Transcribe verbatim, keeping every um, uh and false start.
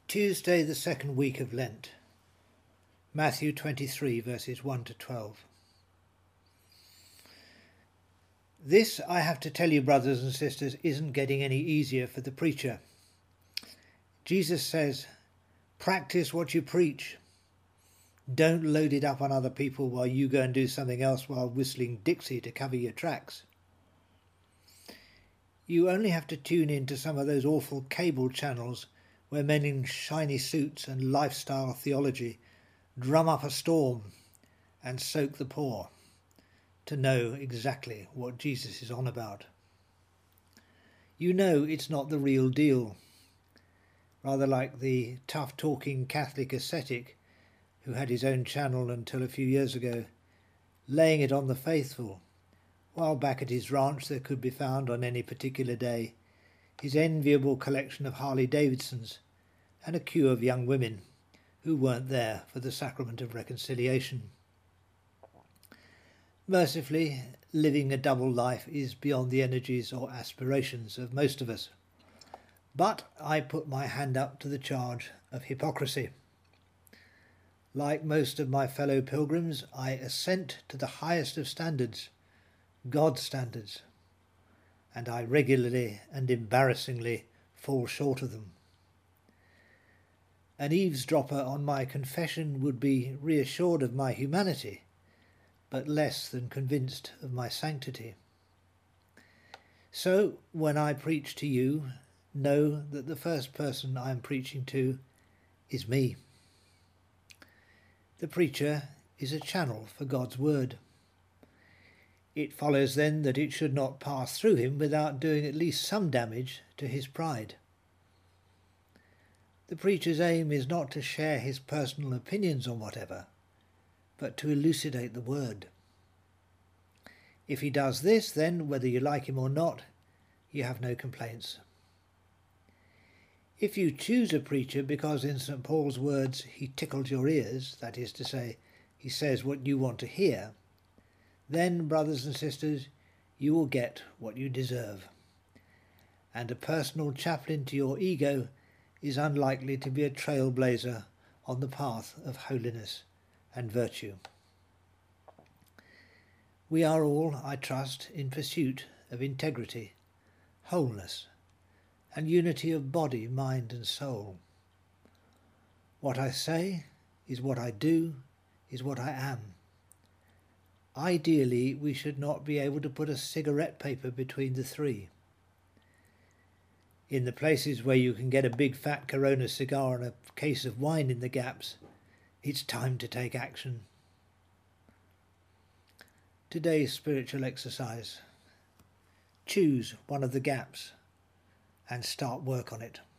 Tuesday, the second week of Lent. Matthew twenty-three, verses one to twelve. This, I have to tell you, brothers and sisters, isn't getting any easier for the preacher. Jesus says, practice what you preach. Don't load it up on other people while you go and do something else while whistling Dixie to cover your tracks. You only have to tune in to some of those awful cable channels where men in shiny suits and lifestyle theology drum up a storm and soak the poor to know exactly what Jesus is on about. You know it's not the real deal. Rather like the tough-talking Catholic ascetic who had his own channel until a few years ago, laying it on the faithful, while back at his ranch there could be found on any particular day his enviable collection of Harley-Davidsons and a queue of young women who weren't there for the sacrament of reconciliation. Mercifully, living a double life is beyond the energies or aspirations of most of us. But I put my hand up to the charge of hypocrisy. Like most of my fellow pilgrims, I assent to the highest of standards, God's standards, and I regularly and embarrassingly fall short of them. An eavesdropper on my confession would be reassured of my humanity, but less than convinced of my sanctity. So, when I preach to you, know that the first person I am preaching to is me. The preacher is a channel for God's word. It follows then that it should not pass through him without doing at least some damage to his pride. The preacher's aim is not to share his personal opinions on whatever, but to elucidate the word. If he does this, then, whether you like him or not, you have no complaints. If you choose a preacher because, in Saint Paul's words, he tickles your ears, that is to say, he says what you want to hear, then, brothers and sisters, you will get what you deserve. And a personal chaplain to your ego is unlikely to be a trailblazer on the path of holiness and virtue. We are all, I trust, in pursuit of integrity, wholeness, and unity of body, mind and soul. What I say is what I do, is what I am. Ideally, we should not be able to put a cigarette paper between the three. In the places where you can get a big fat Corona cigar and a case of wine in the gaps, it's time to take action. Today's spiritual exercise. Choose one of the gaps and start work on it.